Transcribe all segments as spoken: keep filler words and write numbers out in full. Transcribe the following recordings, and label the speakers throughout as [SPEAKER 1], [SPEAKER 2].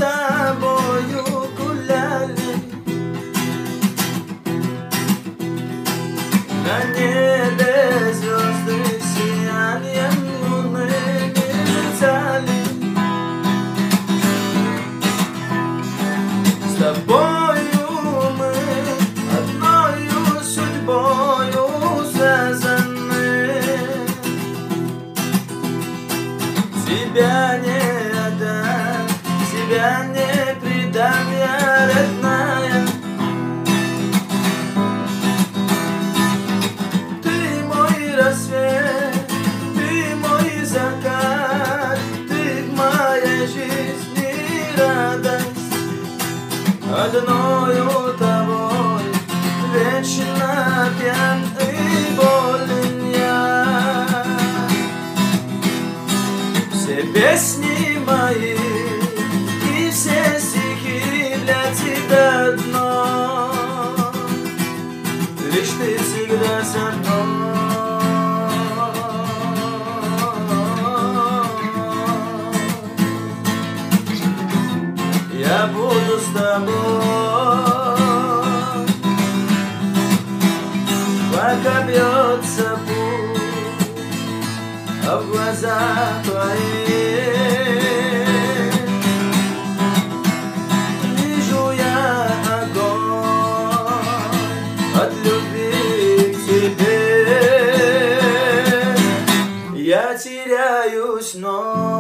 [SPEAKER 1] тобою гуляли, на небе звезды сиянием луны мерцали. С тобою мы одною судьбою связаны. Тебя не отдам, тебя не предам, я родная. Ты мой рассвет, ты мой закат, ты моя жизнь и радость. Одною тобой вечно пьян и болен я. Все песни мои и все стихи для тебя одно, лишь ты всегда со мной. Я буду с тобой, пока бьется путь, а в глазах твоих вижу я огонь от любви к тебе. Я теряюсь, но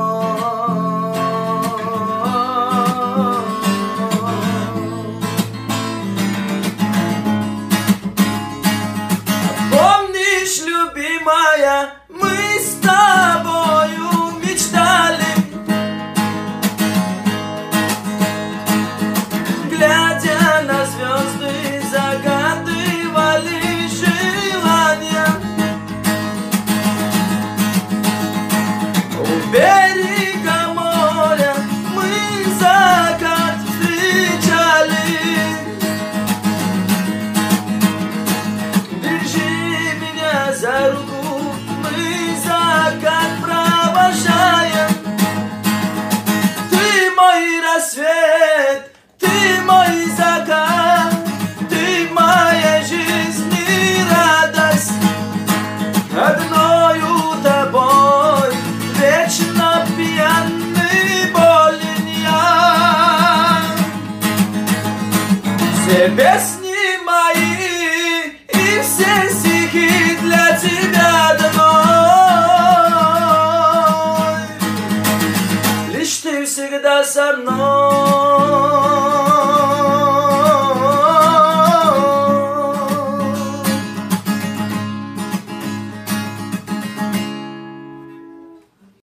[SPEAKER 1] любимая, мы с тобою мечтали, глядя на звезды, загадывали желания. У берега моря мы закат встречали. За руку мы закат провожаем. Ты мой рассвет, ты мой закат, ты моя жизнь и радость. Одною тобой вечно пьяный болен я. Все песни мои и все стихи для тебя одной, лишь ты всегда со мной.